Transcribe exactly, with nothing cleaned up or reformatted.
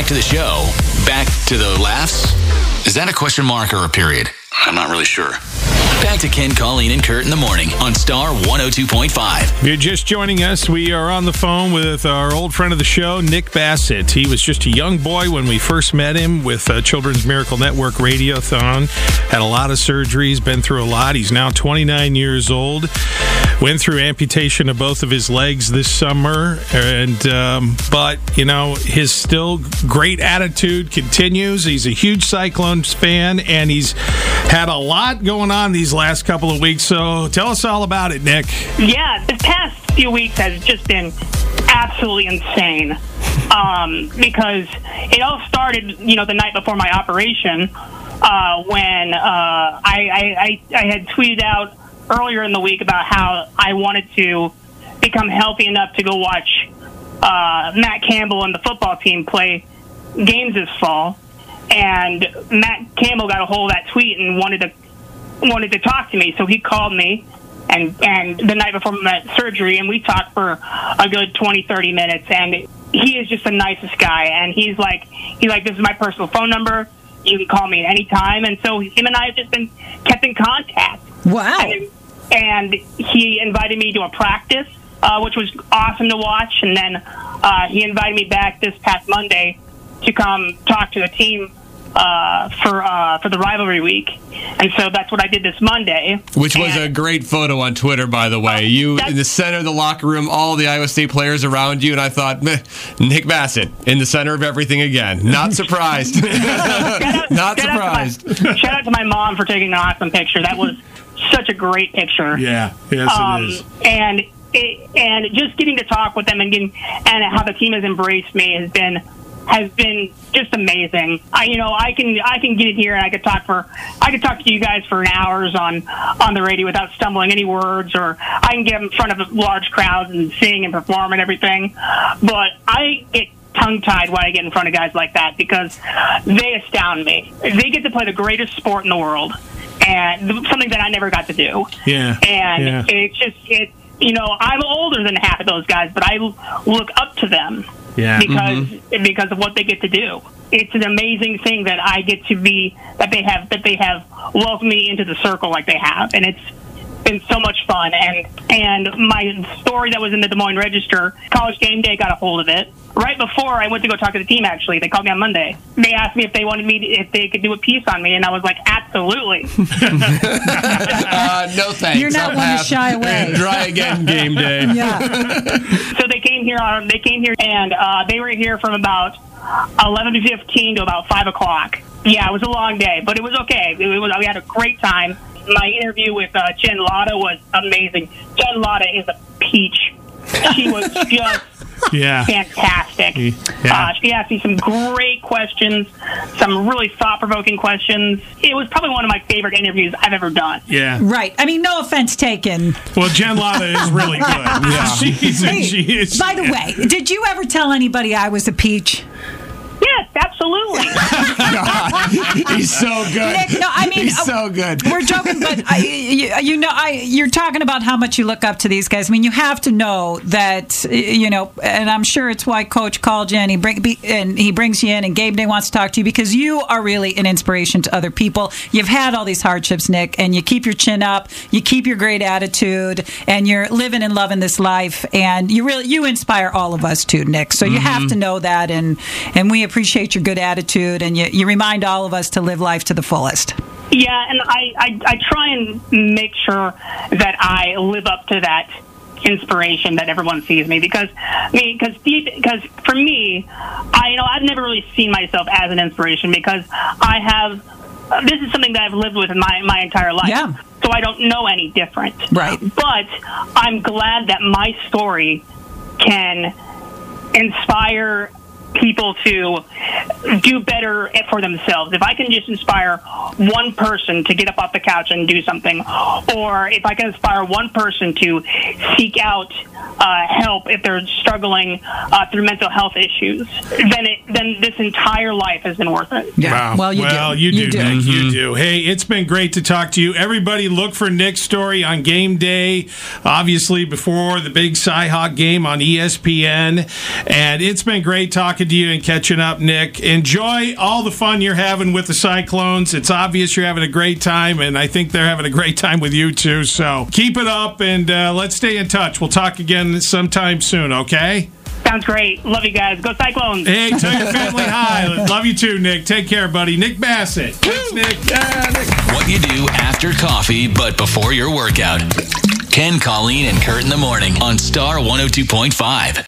to the show. Back to the laughs. Is that a question mark or a period? I'm not really sure. Back to Ken, Colleen, and Kurt in the morning on Star one oh two point five. If you're just joining us, we are on the phone with our old friend of the show, Nick Bassett. He was just a young boy when we first met him with uh, Children's Miracle Network Radiothon. Had a lot of surgeries, been through a lot. He's now twenty-nine years old. Went through amputation of both of his legs this summer, and um, but, you know, his still great attitude continues. He's a huge Cyclones fan, and he's had a lot going on these last couple of weeks. So tell us all about it, Nick. Yeah, the past few weeks has just been absolutely insane um, because it all started, you know, the night before my operation uh, when uh, I, I, I, I had tweeted out earlier in the week about how I wanted to become healthy enough to go watch uh, Matt Campbell and the football team play games this fall. And Matt Campbell got a hold of that tweet and wanted to wanted to talk to me. So he called me and, and the night before my surgery, and we talked for a good twenty, thirty minutes. And he is just the nicest guy. And he's like, he's like, this is my personal phone number. You can call me at any time. And so him and I have just been kept in contact. Wow. And, and he invited me to a practice, uh, which was awesome to watch. And then uh, he invited me back this past Monday to come talk to the team uh, for uh, for the rivalry week. And so that's what I did this Monday. Which was and, a great photo on Twitter, by the way. You in the center of the locker room, all the Iowa State players around you, and I thought, meh, Nick Bassett in the center of everything again. Not surprised. shout out, Not shout surprised. Out my, shout out to my mom for taking an awesome picture. That was such a great picture. Yeah, yes, um, it is. And it, and just getting to talk with them and getting and how the team has embraced me has been has been just amazing. I you know I can I can get in here and I could talk for I could talk to you guys for hours on on the radio without stumbling any words, or I can get in front of large crowds and sing and perform and everything. But I get tongue-tied when I get in front of guys like that because they astound me. They get to play the greatest sport in the world, and something that I never got to do. Yeah. And yeah. it's just, it, you know, I'm older than half of those guys, but I look up to them Yeah. because Mm-hmm. because of what they get to do. It's an amazing thing that I get to be, that they have, that they have welcomed me into the circle like they have. And it's been so much fun. And, and my story that was in the Des Moines Register, College Game Day got a hold of it. Right before I went to go talk to the team, actually, they called me on Monday. They asked me if they wanted me to, if they could do a piece on me, and I was like, absolutely. uh, no thanks. You're not I'll one to pass. shy away. Try again, game day. Yeah. So they came here. On, they came here, and uh, they were here from about eleven to fifteen to about five o'clock. Yeah, it was a long day, but it was okay. It was, we had a great time. My interview with uh, Jen Latta was amazing. Jen Latta is a peach. She was just Yeah. fantastic. Yeah. Uh, she asked me some great questions, some really thought-provoking questions. It was probably one of my favorite interviews I've ever done. Yeah. Right. I mean, no offense taken. Well, Jen Latta is really good. Yeah. She's, Hey, she is. by the way, did you ever tell anybody I was a peach? Yes, absolutely. God, he's so good. Nick, no, I mean, he's so good. We're joking, but I, you, you know, I you're talking about how much you look up to these guys. I mean, you have to know that, you know, and I'm sure it's why Coach called you and he bring be, and he brings you in, and Game Day wants to talk to you because you are really an inspiration to other people. You've had all these hardships, Nick, and you keep your chin up, you keep your great attitude, and you're living and loving this life, and you really you inspire all of us too, Nick. So you Mm-hmm. have to know that, and and we appreciate your good attitude, and you, you remind all of us to live life to the fullest. Yeah, and I, I, I try and make sure that I live up to that inspiration that everyone sees me, because I mean, because because for me, I you know I've never really seen myself as an inspiration because I have uh, this is something that I've lived with in my my entire life. Yeah. So I don't know any different. Right. But I'm glad that my story can inspire people to do better for themselves. If I can just inspire one person to get up off the couch and do something, or if I can inspire one person to seek out uh, help if they're struggling uh, through mental health issues, then it, then this entire life has been worth it. Yeah. Wow. Well, you well, do. You do, You do. Nick. Mm-hmm. You do. Hey, it's been great to talk to you. Everybody look for Nick's story on game day, obviously before the big Cy-Hawk game on E S P N. And it's been great talking to you and catching up, Nick. Enjoy all the fun you're having with the Cyclones. It's obvious you're having a great time, and I think they're having a great time with you, too. So keep it up, and uh, let's stay in touch. We'll talk again sometime soon, okay? Sounds great. Love you guys. Go Cyclones. Hey, tell your family hi. Love you too, Nick. Take care, buddy. Nick Bassett. Thanks, Nick. Yeah, Nick. What you do after coffee, but before your workout. Ken, Colleen, and Kurt in the morning on Star one oh two point five.